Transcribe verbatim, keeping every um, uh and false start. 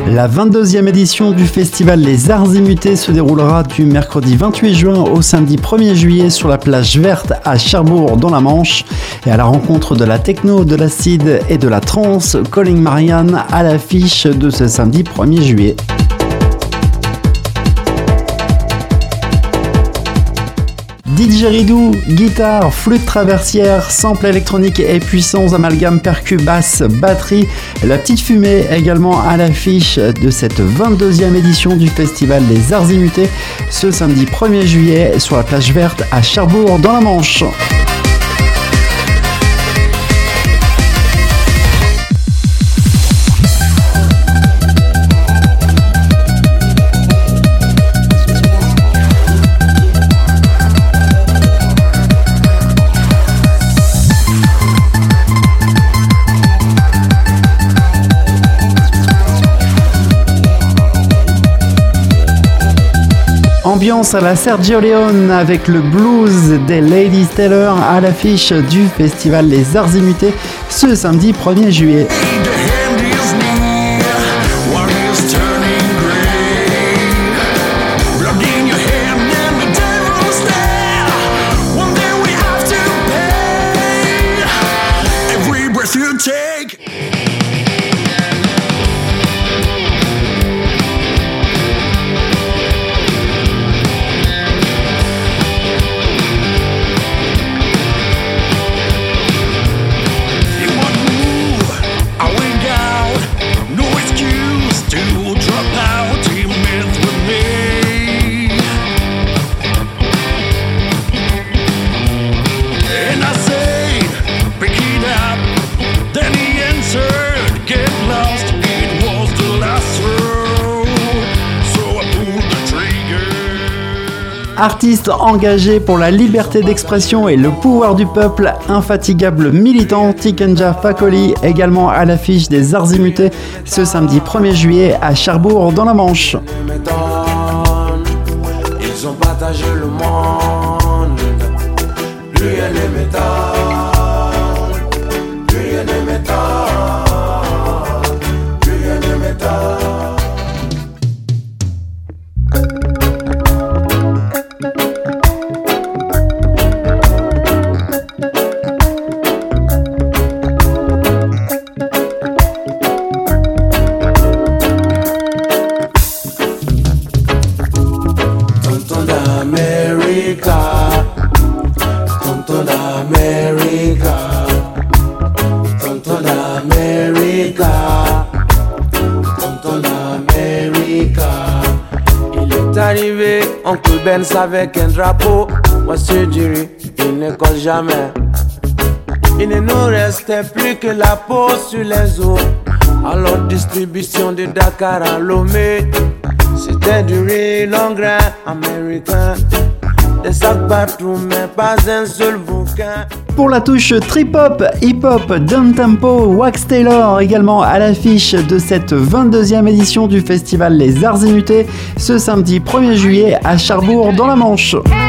La vingt-deuxième édition du festival Les Arts Immutés se déroulera du mercredi vingt-huit juin au samedi premier juillet sur la plage verte à Cherbourg dans la Manche. Et à la rencontre de la techno, de l'acide et de la trance, Calling Marianne à l'affiche de ce samedi premier juillet. D J Ridou, guitare, flûte traversière, sample électronique et puissants amalgames percus, basse, batterie. La petite fumée également à l'affiche de cette vingt-deuxième édition du festival Les Arts Immutés ce samedi premier juillet sur la plage verte à Cherbourg dans la Manche. Ambiance à la Sergio Leone avec le blues des Ladies Taylor à l'affiche du festival Les Arts Immutés ce samedi premier juillet. Artiste engagé pour la liberté d'expression et le pouvoir du peuple, infatigable militant, Tikenja Fakoly, également à l'affiche des Arts Immutés ce samedi premier juillet à Cherbourg dans la Manche. Ils ont partagé le monde, plus rien ne m'étonne, plus rien ne m'étonne, plus rien ne m'étonne. Arrivé, oncle Benz avec un drapeau. Monsieur Dury, il ne colle jamais. Il ne nous restait plus que la peau sur les os. Alors distribution de Dakar à Lomé. C'était du riz long grain américain. Des sacs partout mais pas un seul bouquin. Pour la touche trip-hop, hip-hop, down-tempo, Wax Taylor également à l'affiche de cette vingt-deuxième édition du festival Les Arts Immutés ce samedi premier juillet à Cherbourg dans la Manche.